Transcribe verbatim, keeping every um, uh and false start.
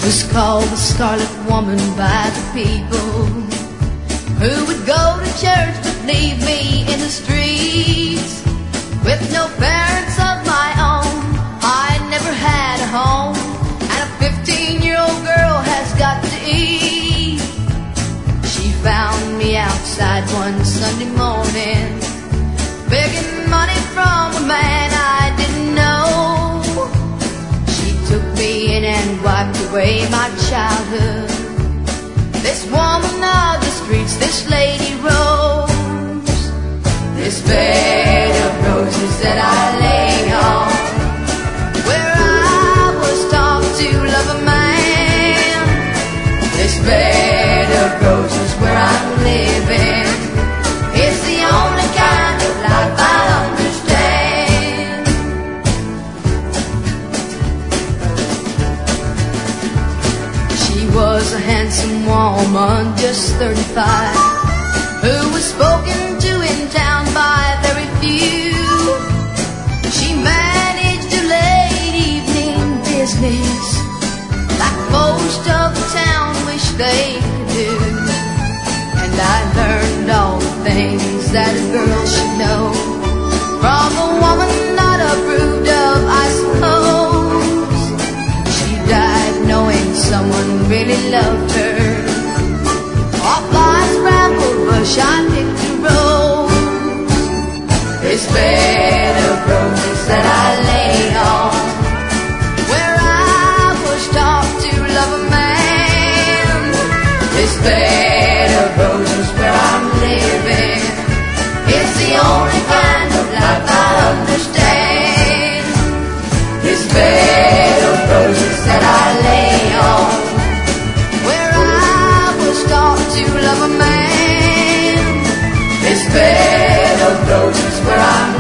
was called the Scarlet Woman by the people who would go to church but leave me in the streets with no parents of my own. I never had a home, and a fifteen-year-old girl has got to eat. She found me outside one Sunday morning, begging money from a man I didn't know. She took me in and wiped away my childhood. This woman of the streets, this lady Rose, this bed of roses that I lay on, where I was taught to love a man. This bed of roses where I'm living is the only kind of life I understand. She was a handsome woman, just thirty-five, who was spoken to in town by very few. She managed a late evening business like most of the town wish they could do. And I learned all the things that a girl should know from a woman not approved of, I suppose. She died knowing someone really loved her. Off life's bramble bush I picked a rose, this bed of roses that I lay on, where I was taught to love a man. This bed of roses where I'm living is the only kind of life I understand. This bed of roses that I lay on, where I was taught to love a man. This bed of roses where I'm